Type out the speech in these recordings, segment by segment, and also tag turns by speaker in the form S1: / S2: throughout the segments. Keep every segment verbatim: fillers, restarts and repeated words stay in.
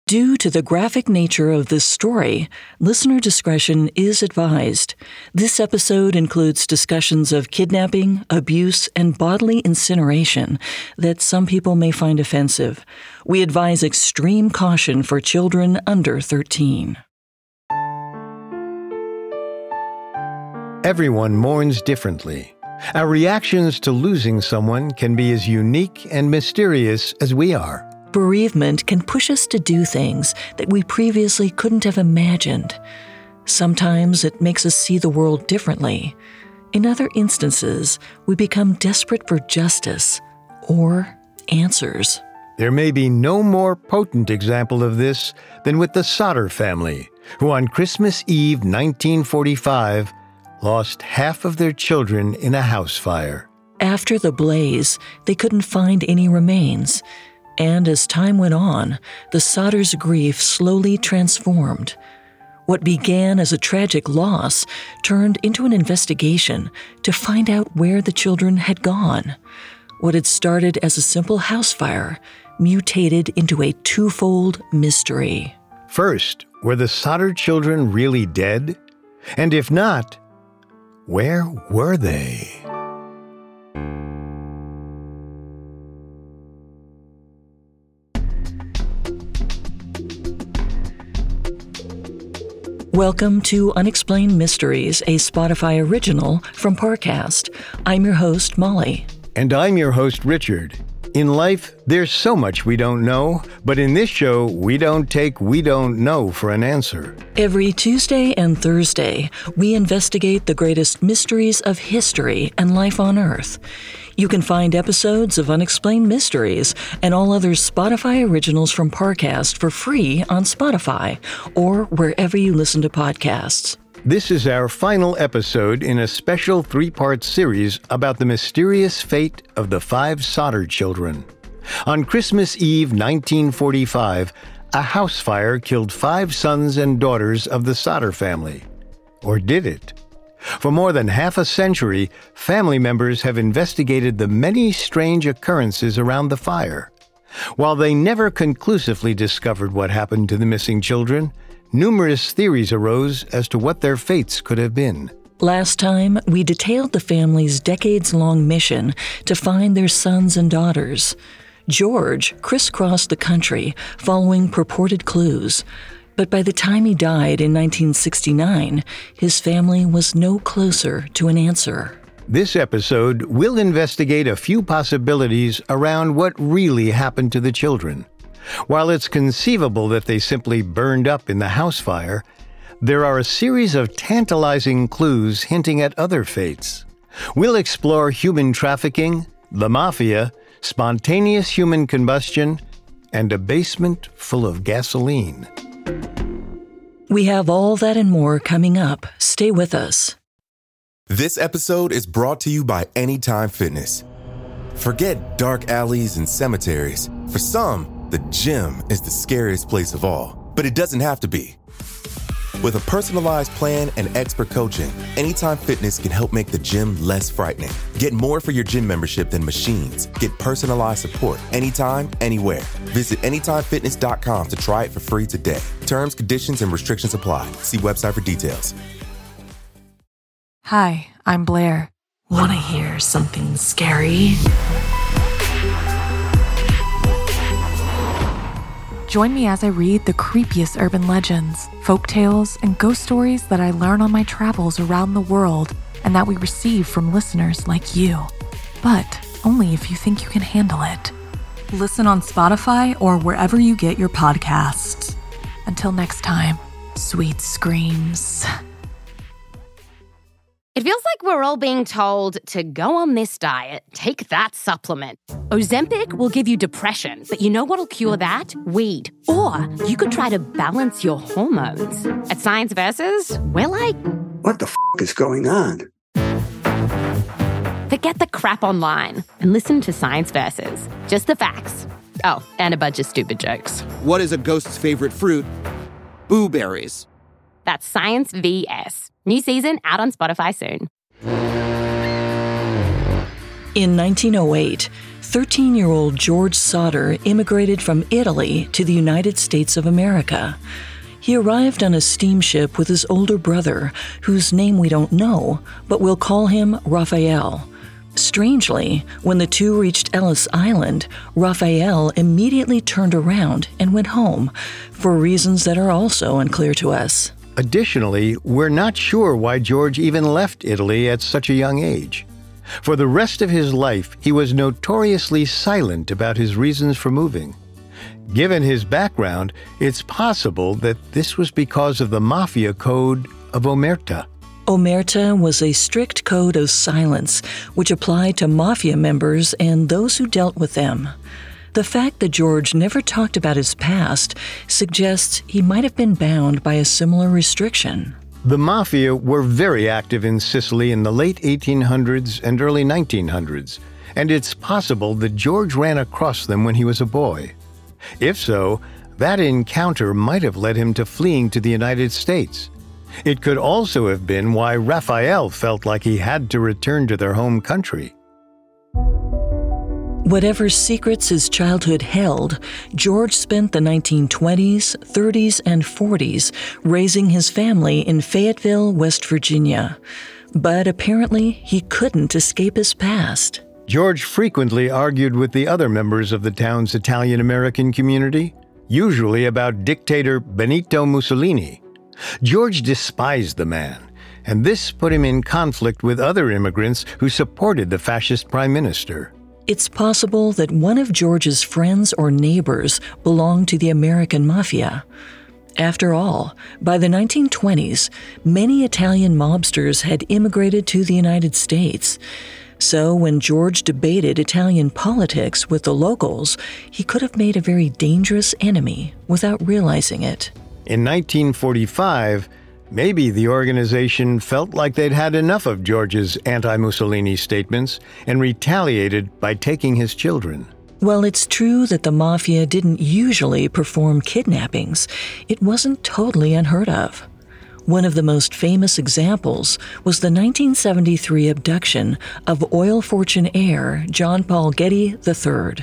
S1: Due to the graphic nature of this story, listener discretion is advised. This episode includes discussions of kidnapping, abuse, and bodily incineration that some people may find offensive. We advise extreme caution for children under thirteen.
S2: Everyone mourns differently. Our reactions to losing someone can be as unique and mysterious as we are.
S1: Bereavement can push us to do things that we previously couldn't have imagined. Sometimes it makes us see the world differently. In other instances, we become desperate for justice or answers.
S2: There may be no more potent example of this than with the Sodder family, who on Christmas Eve nineteen forty-five lost half of their children in a house fire.
S1: After the blaze, they couldn't find any remains. And as time went on, the Sodders' grief slowly transformed. What began as a tragic loss turned into an investigation to find out where the children had gone. What had started as a simple house fire mutated into a twofold mystery.
S2: First, were the Sodder children really dead? And if not, where were they?
S1: Welcome to Unexplained Mysteries, a Spotify original from Parcast. I'm your host, Molly.
S2: And I'm your host, Richard. In life, there's so much we don't know, but in this show, we don't take we don't know for an answer.
S1: Every Tuesday and Thursday, we investigate the greatest mysteries of history and life on Earth. You can find episodes of Unexplained Mysteries and all other Spotify originals from Parcast for free on Spotify or wherever you listen to podcasts.
S2: This is our final episode in a special three-part series about the mysterious fate of the five Sodder children. On Christmas Eve nineteen forty-five, a house fire killed five sons and daughters of the Sodder family. Or did it? For more than half a century, family members have investigated the many strange occurrences around the fire. While they never conclusively discovered what happened to the missing children, numerous theories arose as to what their fates could have been.
S1: Last time, we detailed the family's decades-long mission to find their sons and daughters. George crisscrossed the country following purported clues. But by the time he died in nineteen sixty-nine, his family was no closer to an answer.
S2: This episode will investigate a few possibilities around what really happened to the children. While it's conceivable that they simply burned up in the house fire, there are a series of tantalizing clues hinting at other fates. We'll explore human trafficking, the mafia, spontaneous human combustion, and a basement full of gasoline.
S1: We have all that and more coming up. Stay with us.
S3: This episode is brought to you by Anytime Fitness. Forget dark alleys and cemeteries. For some, the gym is the scariest place of all, but it doesn't have to be. With a personalized plan and expert coaching, Anytime Fitness can help make the gym less frightening. Get more for your gym membership than machines. Get personalized support anytime, anywhere. Visit anytime fitness dot com to try it for free today. Terms, conditions, and restrictions apply. See website for details.
S4: Hi, I'm Blair.
S5: Want to hear something scary?
S4: Join me as I read the creepiest urban legends, folktales, and ghost stories that I learn on my travels around the world and that we receive from listeners like you. But only if you think you can handle it. Listen on Spotify or wherever you get your podcasts. Until next time, sweet screams.
S6: It feels like we're all being told to go on this diet, take that supplement. Ozempic will give you depression, but you know what'll cure that? Weed. Or you could try to balance your hormones. At Science Versus, we're like...
S7: What the f*** is going on?
S6: Forget the crap online and listen to Science Versus. Just the facts. Oh, and a bunch of stupid jokes.
S8: What is a ghost's favorite fruit? Blueberries.
S6: That's Science V S. New season out on Spotify soon.
S1: In nineteen oh eight, thirteen-year-old George Sauter immigrated from Italy to the United States of America. He arrived on a steamship with his older brother, whose name we don't know, but we'll call him Raphael. Strangely, when the two reached Ellis Island, Raphael immediately turned around and went home, for reasons that are also unclear to us.
S2: Additionally, we're not sure why George even left Italy at such a young age. For the rest of his life, he was notoriously silent about his reasons for moving. Given his background, it's possible that this was because of the Mafia Code of Omerta.
S1: Omerta was a strict code of silence which applied to Mafia members and those who dealt with them. The fact that George never talked about his past suggests he might have been bound by a similar restriction.
S2: The Mafia were very active in Sicily in the late eighteen hundreds and early nineteen hundreds, and it's possible that George ran across them when he was a boy. If so, that encounter might have led him to fleeing to the United States. It could also have been why Raphael felt like he had to return to their home country.
S1: Whatever secrets his childhood held, George spent the nineteen twenties, thirties, and forties raising his family in Fayetteville, West Virginia. But apparently, he couldn't escape his past.
S2: George frequently argued with the other members of the town's Italian-American community, usually about dictator Benito Mussolini. George despised the man, and this put him in conflict with other immigrants who supported the fascist prime minister.
S1: It's possible that one of George's friends or neighbors belonged to the American Mafia. After all, by the nineteen twenties, many Italian mobsters had immigrated to the United States. So when George debated Italian politics with the locals, he could have made a very dangerous enemy without realizing it.
S2: In nineteen forty-five, maybe the organization felt like they'd had enough of George's anti-Mussolini statements and retaliated by taking his children.
S1: While it's true that the Mafia didn't usually perform kidnappings, it wasn't totally unheard of. One of the most famous examples was the nineteen seventy-three abduction of oil fortune heir John Paul Getty the third.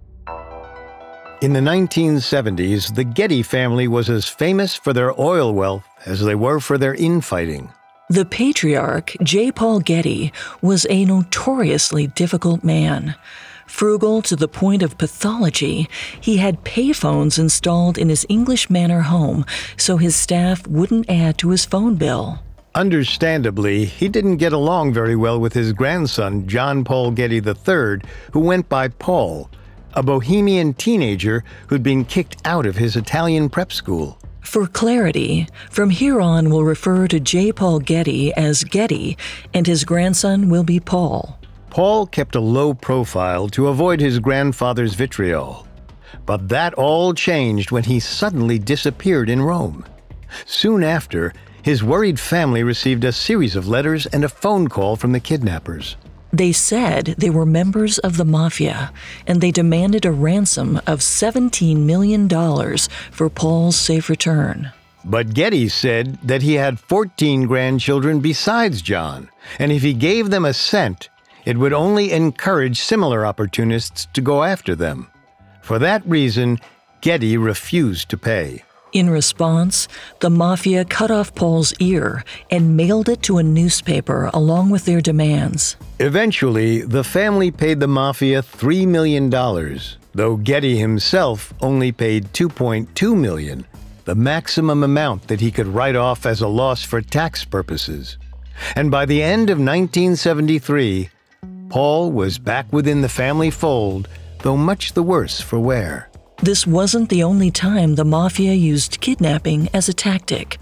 S2: In the nineteen seventies, the Getty family was as famous for their oil wealth as they were for their infighting.
S1: The patriarch, J. Paul Getty, was a notoriously difficult man. Frugal to the point of pathology, he had payphones installed in his English Manor home so his staff wouldn't add to his phone bill.
S2: Understandably, he didn't get along very well with his grandson, John Paul Getty the third, who went by Paul, a bohemian teenager who'd been kicked out of his Italian prep school.
S1: For clarity, from here on we'll refer to J. Paul Getty as Getty, and his grandson will be Paul.
S2: Paul kept a low profile to avoid his grandfather's vitriol. But that all changed when he suddenly disappeared in Rome. Soon after, his worried family received a series of letters and a phone call from the kidnappers.
S1: They said they were members of the Mafia, and they demanded a ransom of seventeen million dollars for Paul's safe return.
S2: But Getty said that he had fourteen grandchildren besides John, and if he gave them a cent, it would only encourage similar opportunists to go after them. For that reason, Getty refused to pay.
S1: In response, the Mafia cut off Paul's ear and mailed it to a newspaper along with their demands.
S2: Eventually, the family paid the Mafia three million dollars, though Getty himself only paid two point two million dollars, the maximum amount that he could write off as a loss for tax purposes. And by the end of nineteen seventy-three, Paul was back within the family fold, though much the worse for wear.
S1: This wasn't the only time the Mafia used kidnapping as a tactic.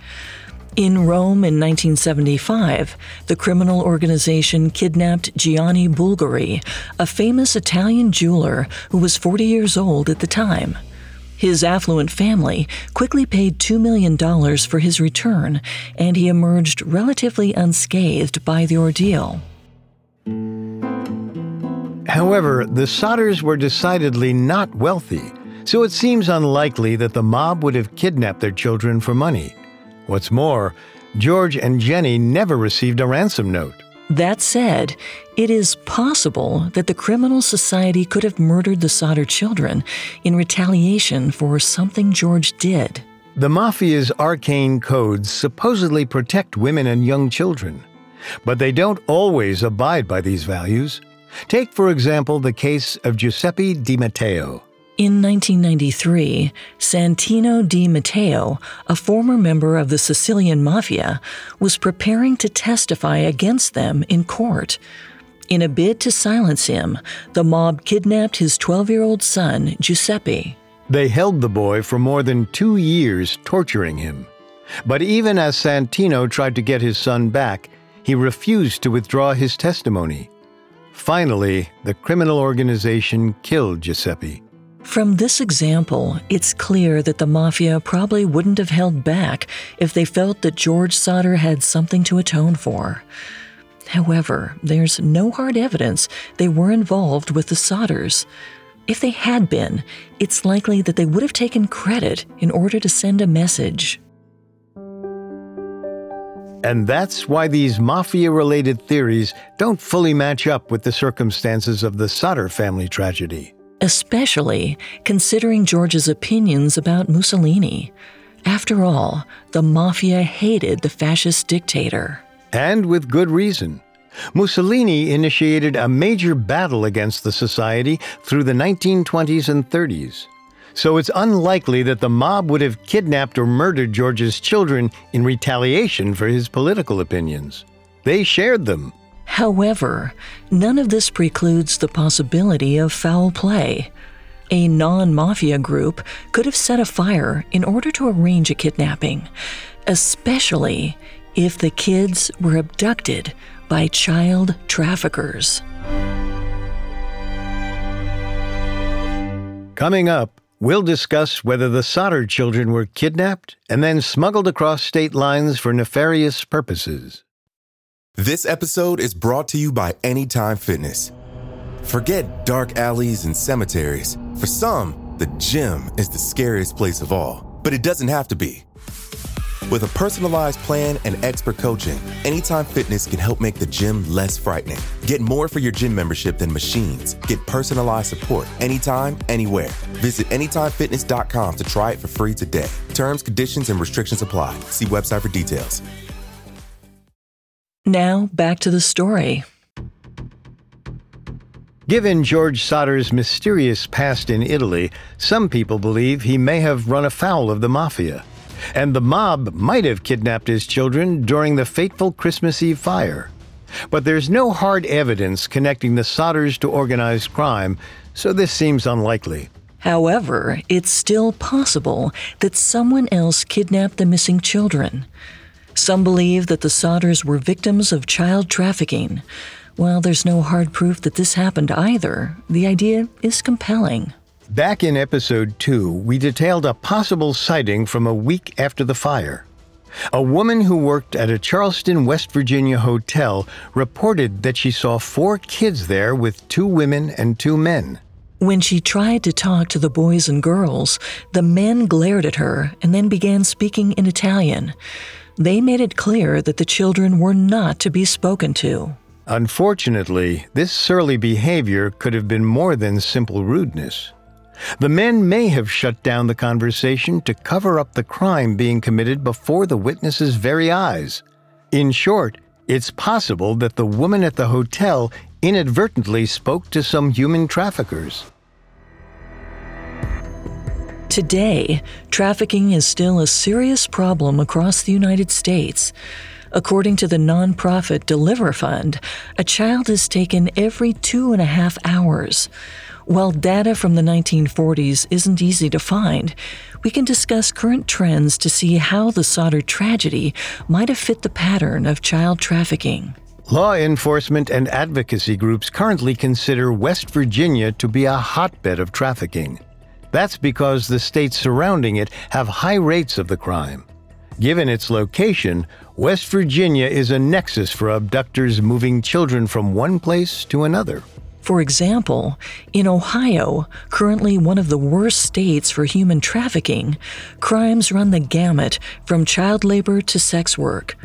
S1: In Rome in nineteen seventy-five, the criminal organization kidnapped Gianni Bulgari, a famous Italian jeweler who was forty years old at the time. His affluent family quickly paid two million dollars for his return, and he emerged relatively unscathed by the ordeal.
S2: However, the Sauters were decidedly not wealthy, so it seems unlikely that the mob would have kidnapped their children for money. What's more, George and Jenny never received a ransom note.
S1: That said, it is possible that the criminal society could have murdered the Sodder children in retaliation for something George did.
S2: The Mafia's arcane codes supposedly protect women and young children, but they don't always abide by these values. Take, for example, the case of Giuseppe Di Matteo.
S1: In nineteen ninety-three, Santino Di Matteo, a former member of the Sicilian Mafia, was preparing to testify against them in court. In a bid to silence him, the mob kidnapped his twelve-year-old son, Giuseppe.
S2: They held the boy for more than two years, torturing him. But even as Santino tried to get his son back, he refused to withdraw his testimony. Finally, the criminal organization killed Giuseppe.
S1: From this example, it's clear that the Mafia probably wouldn't have held back if they felt that George Sodder had something to atone for. However, there's no hard evidence they were involved with the Sodders. If they had been, it's likely that they would have taken credit in order to send a message.
S2: And that's why these Mafia-related theories don't fully match up with the circumstances of the Sodder family tragedy.
S1: Especially considering George's opinions about Mussolini. After all, the Mafia hated the fascist dictator.
S2: And with good reason. Mussolini initiated a major battle against the society through the nineteen twenties and thirties. So it's unlikely that the mob would have kidnapped or murdered George's children in retaliation for his political opinions. They shared them.
S1: However, none of this precludes the possibility of foul play. A non-mafia group could have set a fire in order to arrange a kidnapping, especially if the kids were abducted by child traffickers.
S2: Coming up, we'll discuss whether the Sodder children were kidnapped and then smuggled across state lines for nefarious purposes.
S3: This episode is brought to you by Anytime Fitness. Forget dark alleys and cemeteries. For some, the gym is the scariest place of all, but it doesn't have to be. With a personalized plan and expert coaching, Anytime Fitness can help make the gym less frightening. Get more for your gym membership than machines. Get personalized support anytime, anywhere. Visit anytime fitness dot com to try it for free today. Terms, conditions, and restrictions apply. See website for details.
S1: Now, back to the story.
S2: Given George Sodder's mysterious past in Italy, some people believe he may have run afoul of the Mafia. And the mob might have kidnapped his children during the fateful Christmas Eve fire. But there's no hard evidence connecting the Sodders to organized crime, so this seems unlikely.
S1: However, it's still possible that someone else kidnapped the missing children. Some believe that the Sodders were victims of child trafficking. While there's no hard proof that this happened either, the idea is compelling.
S2: Back in episode two, we detailed a possible sighting from a week after the fire. A woman who worked at a Charleston, West Virginia hotel reported that she saw four kids there with two women and two men.
S1: When she tried to talk to the boys and girls, the men glared at her and then began speaking in Italian. They made it clear that the children were not to be spoken to.
S2: Unfortunately, this surly behavior could have been more than simple rudeness. The men may have shut down the conversation to cover up the crime being committed before the witnesses' very eyes. In short, it's possible that the woman at the hotel inadvertently spoke to some human traffickers.
S1: Today, trafficking is still a serious problem across the United States. According to the nonprofit Deliver Fund, a child is taken every two and a half hours. While data from the nineteen forties isn't easy to find, we can discuss current trends to see how the Sodder tragedy might have fit the pattern of child trafficking.
S2: Law enforcement and advocacy groups currently consider West Virginia to be a hotbed of trafficking. That's because the states surrounding it have high rates of the crime. Given its location, West Virginia is a nexus for abductors moving children from one place to another.
S1: For example, in Ohio, currently one of the worst states for human trafficking, crimes run the gamut from child labor to sex work.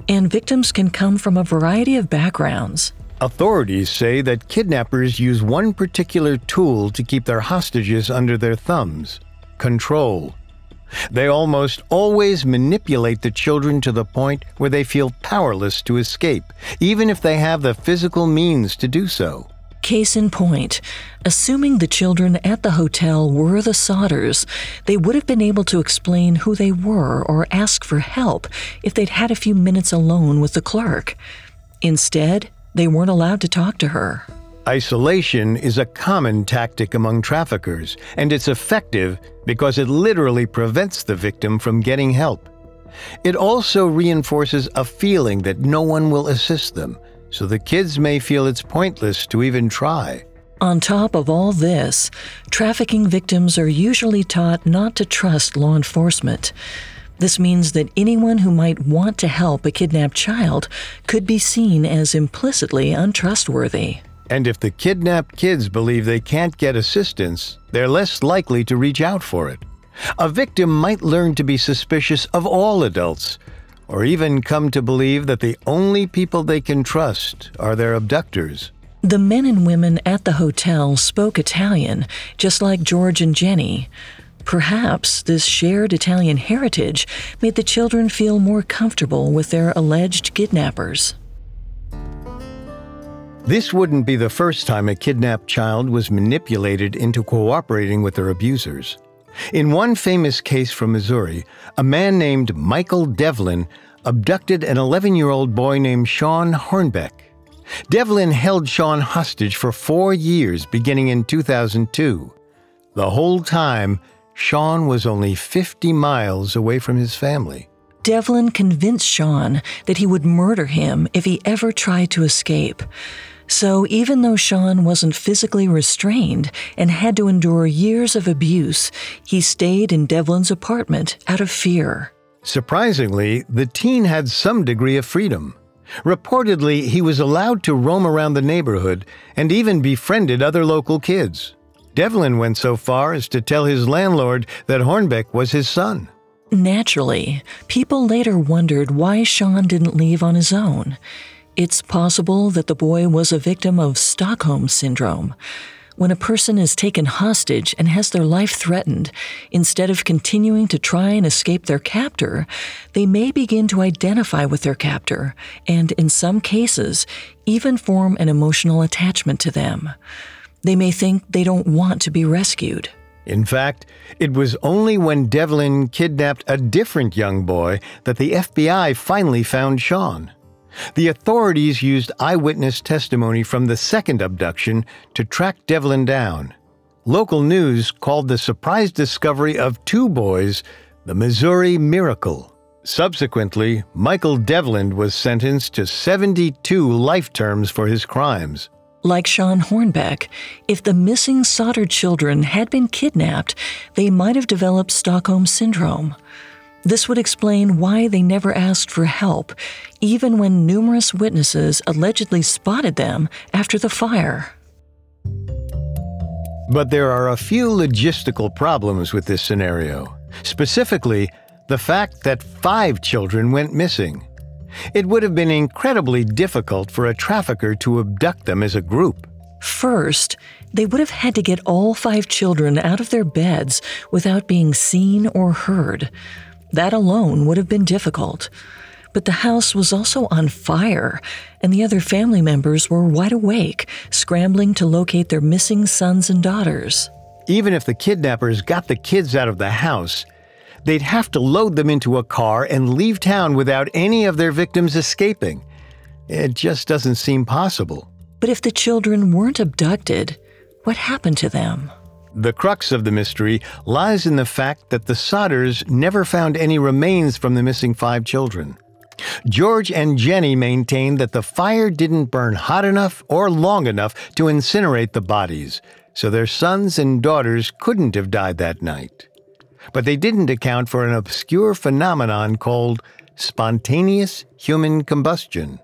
S1: And victims can come from a variety of backgrounds.
S2: Authorities say that kidnappers use one particular tool to keep their hostages under their thumbs: control. They almost always manipulate the children to the point where they feel powerless to escape, even if they have the physical means to do so.
S1: Case in point, assuming the children at the hotel were the Sodders, they would have been able to explain who they were or ask for help if they'd had a few minutes alone with the clerk. Instead, they weren't allowed to talk to her.
S2: Isolation is a common tactic among traffickers, and it's effective because it literally prevents the victim from getting help. It also reinforces a feeling that no one will assist them, so the kids may feel it's pointless to even try.
S1: On top of all this, trafficking victims are usually taught not to trust law enforcement. This means that anyone who might want to help a kidnapped child could be seen as implicitly untrustworthy.
S2: And if the kidnapped kids believe they can't get assistance, they're less likely to reach out for it. A victim might learn to be suspicious of all adults, or even come to believe that the only people they can trust are their abductors.
S1: The men and women at the hotel spoke Italian, just like George and Jenny. Perhaps this shared Italian heritage made the children feel more comfortable with their alleged kidnappers.
S2: This wouldn't be the first time a kidnapped child was manipulated into cooperating with their abusers. In one famous case from Missouri, a man named Michael Devlin abducted an eleven-year-old boy named Sean Hornbeck. Devlin held Sean hostage for four years beginning in two thousand two. The whole time, Sean was only fifty miles away from his family.
S1: Devlin convinced Sean that he would murder him if he ever tried to escape. So even though Sean wasn't physically restrained and had to endure years of abuse, he stayed in Devlin's apartment out of fear.
S2: Surprisingly, the teen had some degree of freedom. Reportedly, he was allowed to roam around the neighborhood and even befriended other local kids. Devlin went so far as to tell his landlord that Hornbeck was his son.
S1: Naturally, people later wondered why Sean didn't leave on his own. It's possible that the boy was a victim of Stockholm Syndrome. When a person is taken hostage and has their life threatened, instead of continuing to try and escape their captor, they may begin to identify with their captor and, in some cases, even form an emotional attachment to them. They may think they don't want to be rescued.
S2: In fact, it was only when Devlin kidnapped a different young boy that the F B I finally found Sean. The authorities used eyewitness testimony from the second abduction to track Devlin down. Local news called the surprise discovery of two boys the Missouri Miracle. Subsequently, Michael Devlin was sentenced to seventy-two life terms for his crimes.
S1: Like Sean Hornbeck, if the missing Sodder children had been kidnapped, they might have developed Stockholm Syndrome. This would explain why they never asked for help, even when numerous witnesses allegedly spotted them after the fire.
S2: But there are a few logistical problems with this scenario, specifically the fact that five children went missing. It would have been incredibly difficult for a trafficker to abduct them as a group.
S1: First, they would have had to get all five children out of their beds without being seen or heard. That alone would have been difficult. But the house was also on fire, and the other family members were wide awake, scrambling to locate their missing sons and daughters.
S2: Even if the kidnappers got the kids out of the house, they'd have to load them into a car and leave town without any of their victims escaping. It just doesn't seem possible.
S1: But if the children weren't abducted, what happened to them?
S2: The crux of the mystery lies in the fact that the Sodders never found any remains from the missing five children. George and Jenny maintained that the fire didn't burn hot enough or long enough to incinerate the bodies, so their sons and daughters couldn't have died that night. But they didn't account for an obscure phenomenon called spontaneous human combustion.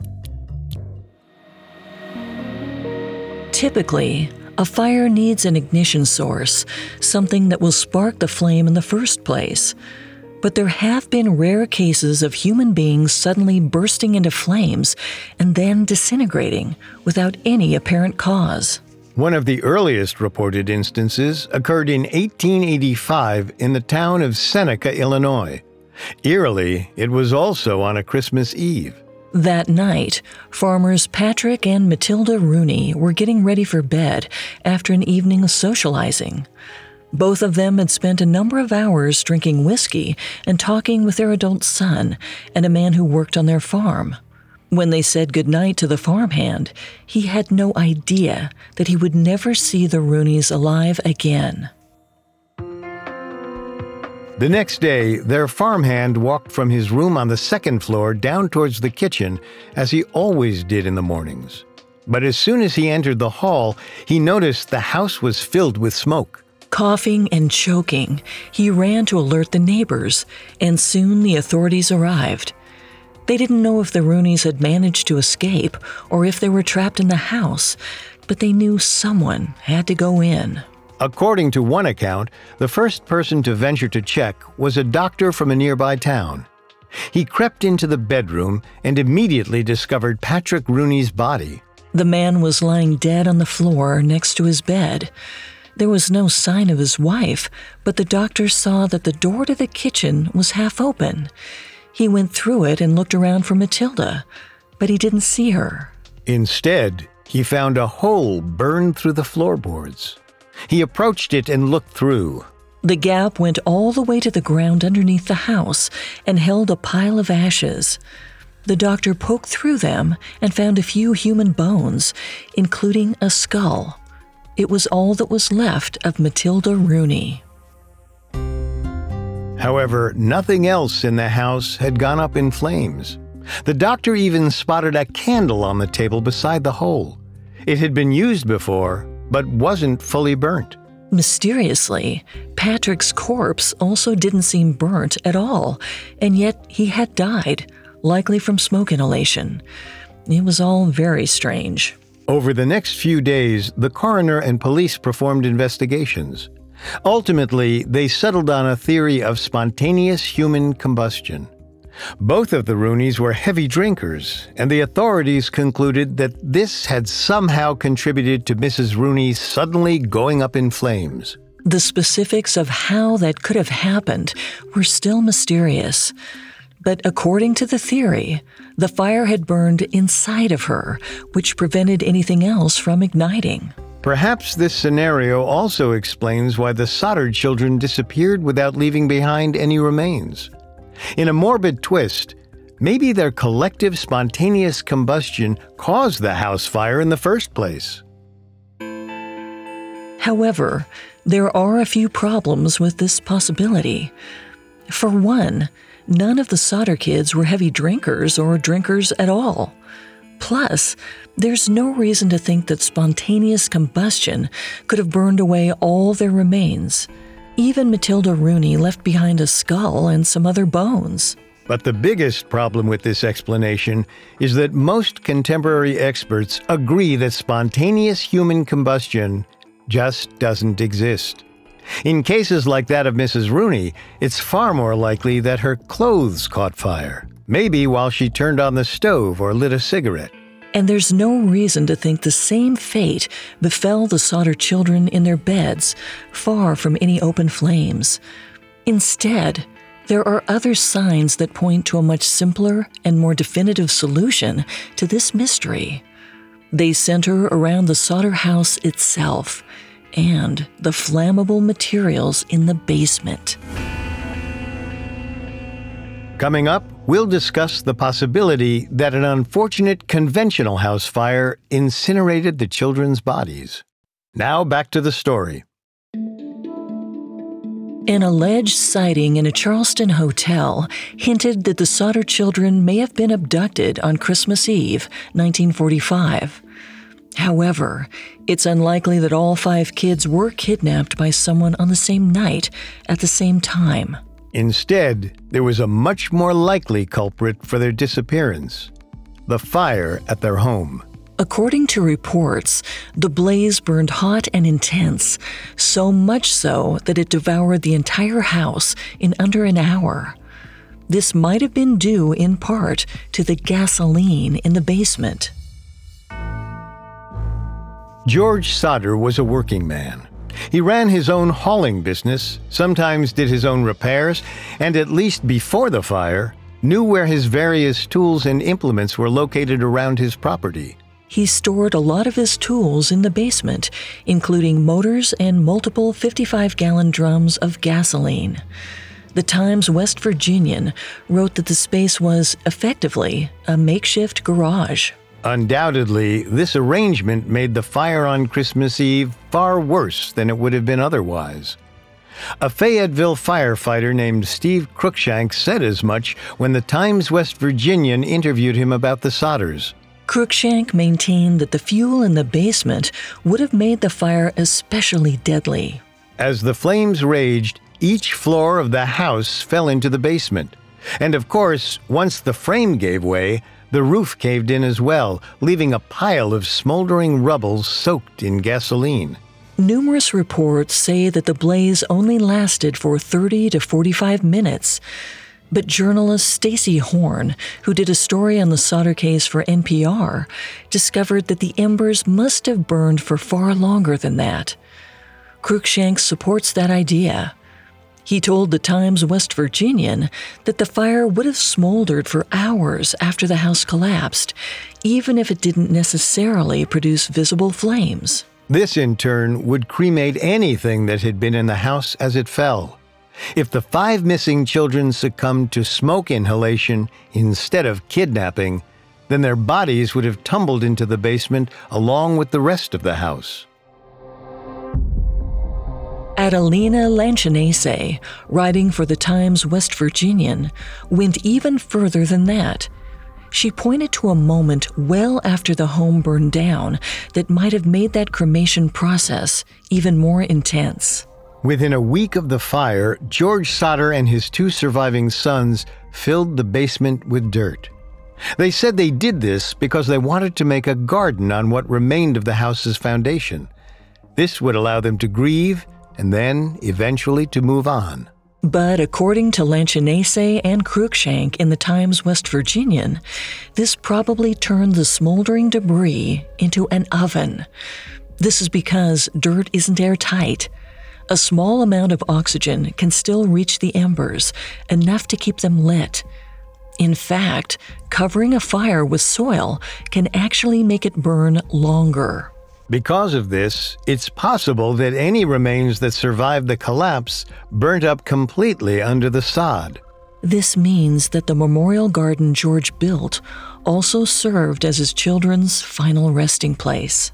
S1: Typically, a fire needs an ignition source, something that will spark the flame in the first place. but there have been rare cases of human beings suddenly bursting into flames and then disintegrating without any apparent cause.
S2: One of the earliest reported instances occurred in eighteen eighty-five in the town of Seneca, Illinois. Eerily, it was also on a Christmas Eve.
S1: That night, farmers Patrick and Matilda Rooney were getting ready for bed after an evening of socializing. Both of them had spent a number of hours drinking whiskey and talking with their adult son and a man who worked on their farm. When they said goodnight to the farmhand, he had no idea that he would never see the Rooneys alive again.
S2: The next day, their farmhand walked from his room on the second floor down towards the kitchen, as he always did in the mornings. But as soon as he entered the hall, he noticed the house was filled with smoke.
S1: Coughing and choking, he ran to alert the neighbors, and soon the authorities arrived. They didn't know if the Rooneys had managed to escape or if they were trapped in the house, but they knew someone had to go in.
S2: According to one account, the first person to venture to check was a doctor from a nearby town. He crept into the bedroom and immediately discovered Patrick Rooney's body.
S1: The man was lying dead on the floor next to his bed. There was no sign of his wife, but the doctor saw that the door to the kitchen was half open. He went through it and looked around for Matilda, but he didn't see her.
S2: Instead, he found a hole burned through the floorboards. He approached it and looked through.
S1: The gap went all the way to the ground underneath the house and held a pile of ashes. The doctor poked through them and found a few human bones, including a skull. It was all that was left of Matilda Rooney.
S2: However, nothing else in the house had gone up in flames. The doctor even spotted a candle on the table beside the hole. It had been used before, but wasn't fully burnt.
S1: Mysteriously, Patrick's corpse also didn't seem burnt at all, and yet he had died, likely from smoke inhalation. It was all very strange.
S2: Over the next few days, the coroner and police performed investigations. Ultimately, they settled on a theory of spontaneous human combustion. Both of the Rooneys were heavy drinkers, and the authorities concluded that this had somehow contributed to Missus Rooney suddenly going up in flames.
S1: The specifics of how that could have happened were still mysterious. But according to the theory, the fire had burned inside of her, which prevented anything else from igniting.
S2: Perhaps this scenario also explains why the Sodder children disappeared without leaving behind any remains. In a morbid twist, maybe their collective spontaneous combustion caused the house fire in the first place.
S1: However, there are a few problems with this possibility. For one, none of the Sodder kids were heavy drinkers or drinkers at all. Plus, there's no reason to think that spontaneous combustion could have burned away all their remains. Even Matilda Rooney left behind a skull and some other bones.
S2: But the biggest problem with this explanation is that most contemporary experts agree that spontaneous human combustion just doesn't exist. In cases like that of Missus Rooney, it's far more likely that her clothes caught fire, maybe while she turned on the stove or lit a cigarette.
S1: And there's no reason to think the same fate befell the Sodder children in their beds, far from any open flames. Instead, there are other signs that point to a much simpler and more definitive solution to this mystery. They center around the Sodder house itself and the flammable materials in the basement.
S2: Coming up, we'll discuss the possibility that an unfortunate conventional house fire incinerated the children's bodies. Now back to the story.
S1: An alleged sighting in a Charleston hotel hinted that the Sodder children may have been abducted on Christmas Eve, nineteen forty-five. However, it's unlikely that all five kids were kidnapped by someone on the same night at the same time.
S2: Instead, there was a much more likely culprit for their disappearance: the fire at their home.
S1: According to reports, the blaze burned hot and intense, so much so that it devoured the entire house in under an hour. This might have been due in part to the gasoline in the basement.
S2: George Sodder was a working man. He ran his own hauling business, sometimes did his own repairs, and at least before the fire, knew where his various tools and implements were located around his property.
S1: He stored a lot of his tools in the basement, including motors and multiple fifty-five gallon drums of gasoline. The Times West Virginian wrote that the space was, effectively, a makeshift garage.
S2: Undoubtedly, this arrangement made the fire on Christmas Eve far worse than it would have been otherwise. A Fayetteville firefighter named Steve Cruikshank said as much when the Times West Virginian interviewed him about the Sodders.
S1: Cruikshank maintained that the fuel in the basement would have made the fire especially deadly.
S2: As the flames raged, each floor of the house fell into the basement. And of course, once the frame gave way, the roof caved in as well, leaving a pile of smoldering rubble soaked in gasoline.
S1: Numerous reports say that the blaze only lasted for thirty to forty-five minutes. But journalist Stacy Horn, who did a story on the Sodder case for N P R, discovered that the embers must have burned for far longer than that. Cruikshank supports that idea. He told the Times West Virginian that the fire would have smoldered for hours after the house collapsed, even if it didn't necessarily produce visible flames.
S2: This, in turn, would cremate anything that had been in the house as it fell. If the five missing children succumbed to smoke inhalation instead of kidnapping, then their bodies would have tumbled into the basement along with the rest of the house.
S1: Adelina Lanchinese, writing for the Times West Virginian, went even further than that. She pointed to a moment well after the home burned down that might have made that cremation process even more intense.
S2: Within a week of the fire, George Sodder and his two surviving sons filled the basement with dirt. They said they did this because they wanted to make a garden on what remained of the house's foundation. This would allow them to grieve and then, eventually, to move on.
S1: But according to Lanchinese and Cruikshank in the Times West Virginian, this probably turned the smoldering debris into an oven. This is because dirt isn't airtight. A small amount of oxygen can still reach the embers, enough to keep them lit. In fact, covering a fire with soil can actually make it burn longer.
S2: Because of this, it's possible that any remains that survived the collapse burnt up completely under the sod.
S1: This means that the memorial garden George built also served as his children's final resting place.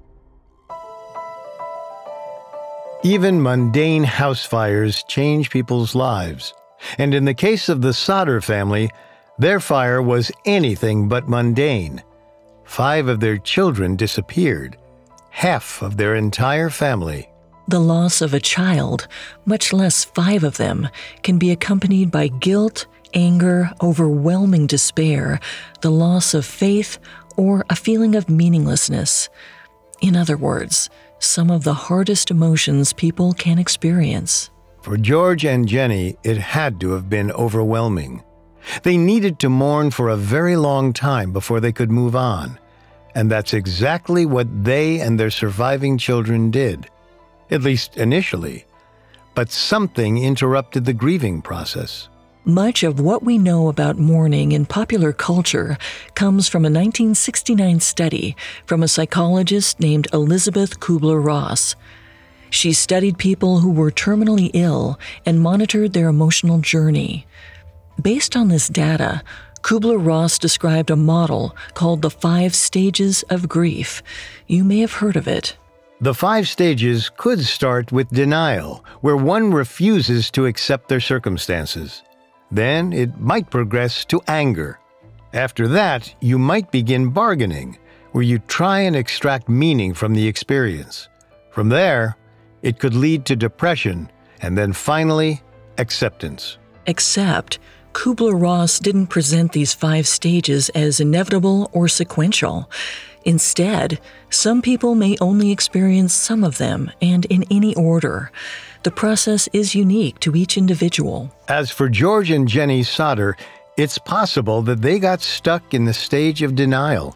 S2: Even mundane house fires change people's lives. And in the case of the Sodder family, their fire was anything but mundane. Five of their children disappeared. Half of their entire family.
S1: The loss of a child, much less five of them, can be accompanied by guilt, anger, overwhelming despair, the loss of faith, or a feeling of meaninglessness. In other words, some of the hardest emotions people can experience.
S2: For George and Jenny, it had to have been overwhelming. They needed to mourn for a very long time before they could move on. And that's exactly what they and their surviving children did, at least initially. But something interrupted the grieving process.
S1: Much of what we know about mourning in popular culture comes from a nineteen sixty-nine study from a psychologist named Elizabeth Kubler-Ross. She studied people who were terminally ill and monitored their emotional journey. Based on this data, Kubler-Ross described a model called the Five Stages of Grief. You may have heard of it.
S2: The five stages could start with denial, where one refuses to accept their circumstances. Then it might progress to anger. After that, you might begin bargaining, where you try and extract meaning from the experience. From there, it could lead to depression, and then finally, acceptance.
S1: Accept, Kubler-Ross didn't present these five stages as inevitable or sequential. Instead, some people may only experience some of them, and in any order. The process is unique to each individual.
S2: As for George and Jenny Sodder, it's possible that they got stuck in the stage of denial.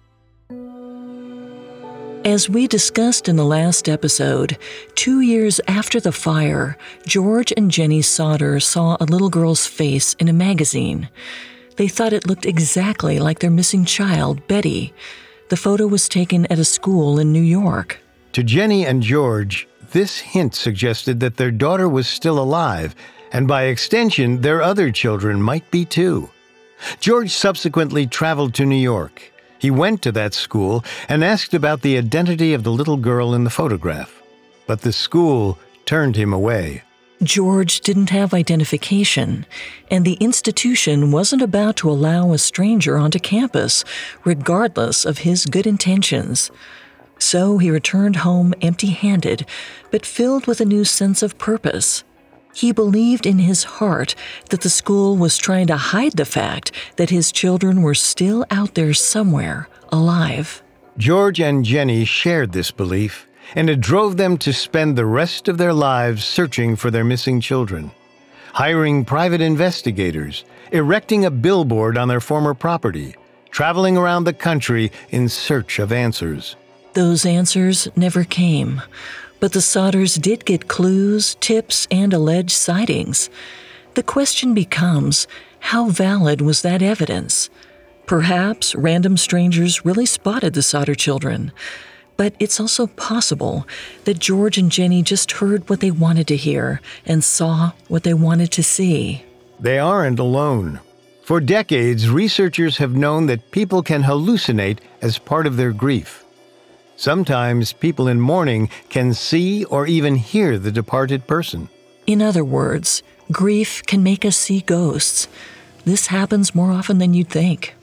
S1: As we discussed in the last episode, two years after the fire, George and Jenny Sodder saw a little girl's face in a magazine. They thought it looked exactly like their missing child, Betty. The photo was taken at a school in New York.
S2: To Jenny and George, this hint suggested that their daughter was still alive, and by extension, their other children might be too. George subsequently traveled to New York. He went to that school and asked about the identity of the little girl in the photograph. But the school turned him away.
S1: George didn't have identification, and the institution wasn't about to allow a stranger onto campus, regardless of his good intentions. So he returned home empty-handed, but filled with a new sense of purpose. He believed in his heart that the school was trying to hide the fact that his children were still out there somewhere, alive.
S2: George and Jenny shared this belief, and it drove them to spend the rest of their lives searching for their missing children, hiring private investigators, erecting a billboard on their former property, traveling around the country in search of answers.
S1: Those answers never came. But the Sodders did get clues, tips, and alleged sightings. The question becomes, how valid was that evidence? Perhaps random strangers really spotted the Sodder children. But it's also possible that George and Jenny just heard what they wanted to hear and saw what they wanted to see.
S2: They aren't alone. For decades, researchers have known that people can hallucinate as part of their grief. Sometimes people in mourning can see or even hear the departed person.
S1: In other words, grief can make us see ghosts. This happens more often than you'd think.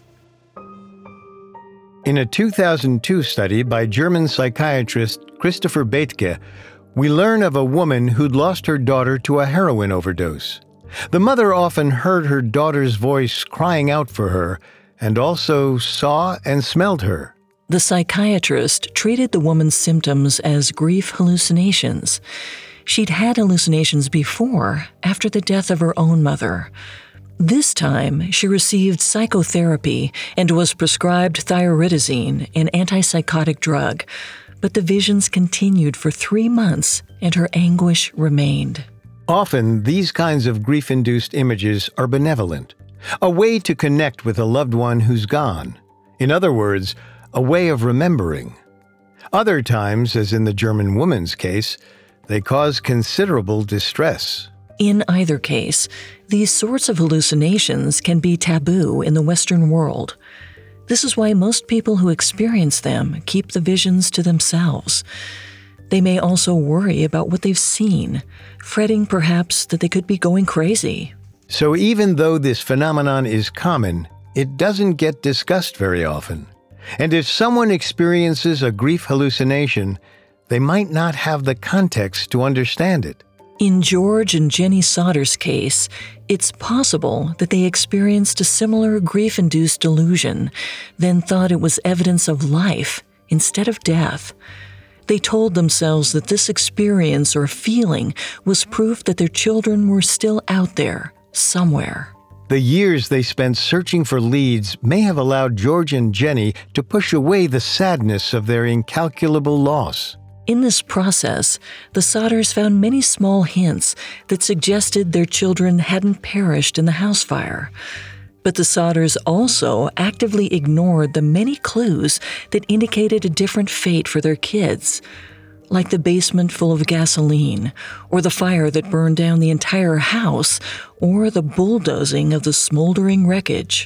S2: In a two thousand two study by German psychiatrist Christopher Bethke, we learn of a woman who'd lost her daughter to a heroin overdose. The mother often heard her daughter's voice crying out for her, and also saw and smelled her.
S1: The psychiatrist treated the woman's symptoms as grief hallucinations. She'd had hallucinations before, after the death of her own mother. This time, she received psychotherapy and was prescribed thioridazine, an antipsychotic drug. But the visions continued for three months, and her anguish remained.
S2: Often, these kinds of grief-induced images are benevolent, a way to connect with a loved one who's gone. In other words, a way of remembering. Other times, as in the German woman's case, they cause considerable distress.
S1: In either case, these sorts of hallucinations can be taboo in the Western world. This is why most people who experience them keep the visions to themselves. They may also worry about what they've seen, fretting perhaps that they could be going crazy.
S2: So even though this phenomenon is common, it doesn't get discussed very often. And if someone experiences a grief hallucination, they might not have the context to understand it.
S1: In George and Jenny Sodder's case, it's possible that they experienced a similar grief-induced delusion, then thought it was evidence of life instead of death. They told themselves that this experience or feeling was proof that their children were still out there, somewhere.
S2: The years they spent searching for leads may have allowed George and Jenny to push away the sadness of their incalculable loss.
S1: In this process, the Sodders found many small hints that suggested their children hadn't perished in the house fire. But the Sodders also actively ignored the many clues that indicated a different fate for their kids, like the basement full of gasoline, or the fire that burned down the entire house, or the bulldozing of the smoldering wreckage.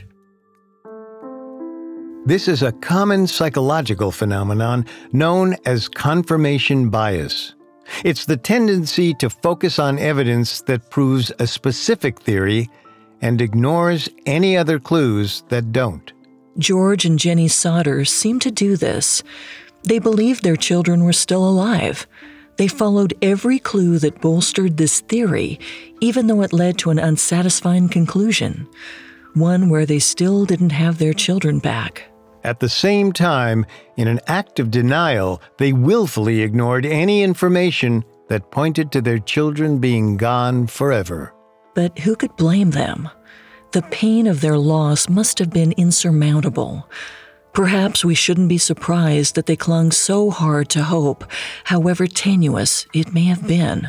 S2: This is a common psychological phenomenon known as confirmation bias. It's the tendency to focus on evidence that proves a specific theory and ignores any other clues that don't.
S1: George and Jenny Sodder seemed to do this. They believed their children were still alive. They followed every clue that bolstered this theory, even though it led to an unsatisfying conclusion, one where they still didn't have their children back.
S2: At the same time, in an act of denial, they willfully ignored any information that pointed to their children being gone forever.
S1: But who could blame them? The pain of their loss must have been insurmountable. Perhaps we shouldn't be surprised that they clung so hard to hope, however tenuous it may have been.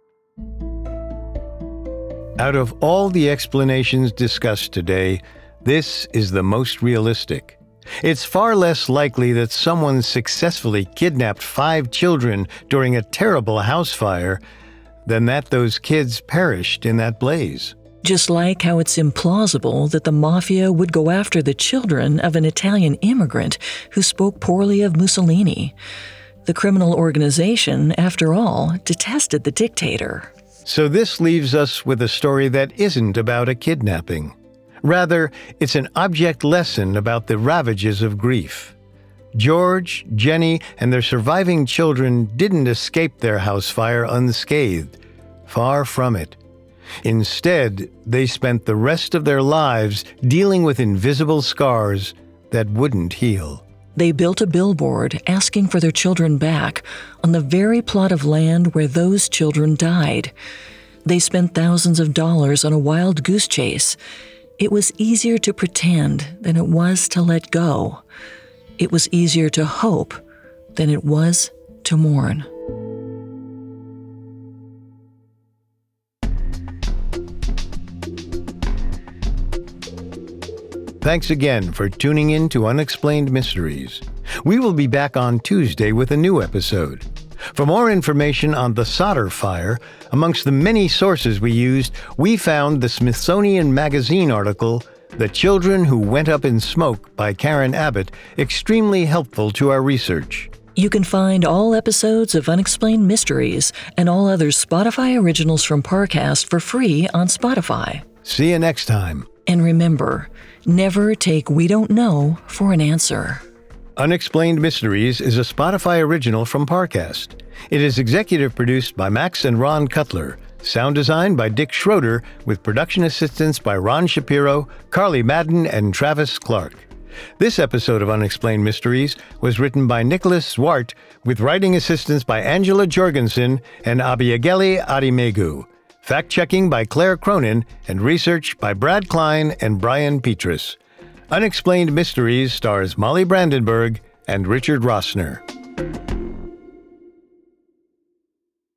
S2: Out of all the explanations discussed today, this is the most realistic. It's far less likely that someone successfully kidnapped five children during a terrible house fire than that those kids perished in that blaze.
S1: Just like how it's implausible that the mafia would go after the children of an Italian immigrant who spoke poorly of Mussolini. The criminal organization, after all, detested the dictator.
S2: So this leaves us with a story that isn't about a kidnapping. Rather, it's an object lesson about the ravages of grief. George, Jenny, and their surviving children didn't escape their house fire unscathed. Far from it. Instead, they spent the rest of their lives dealing with invisible scars that wouldn't heal.
S1: They built a billboard asking for their children back on the very plot of land where those children died. They spent thousands of dollars on a wild goose chase. It was easier to pretend than it was to let go. It was easier to hope than it was to mourn.
S2: Thanks again for tuning in to Unexplained Mysteries. We will be back on Tuesday with a new episode. For more information on the Sodder Fire, amongst the many sources we used, we found the Smithsonian Magazine article, The Children Who Went Up in Smoke by Karen Abbott, extremely helpful to our research.
S1: You can find all episodes of Unexplained Mysteries and all other Spotify originals from Parcast for free on Spotify.
S2: See you next time.
S1: And remember, never take we don't know for an answer.
S2: Unexplained Mysteries is a Spotify original from Parcast. It is executive produced by Max and Ron Cutler, sound designed by Dick Schroeder, with production assistance by Ron Shapiro, Carly Madden, and Travis Clark. This episode of Unexplained Mysteries was written by Nicholas Zwart, with writing assistance by Angela Jorgensen and Abiageli Adimegu. Fact-checking by Claire Cronin, and research by Brad Klein and Brian Petrus. Unexplained Mysteries stars Molly Brandenburg and Richard Rossner.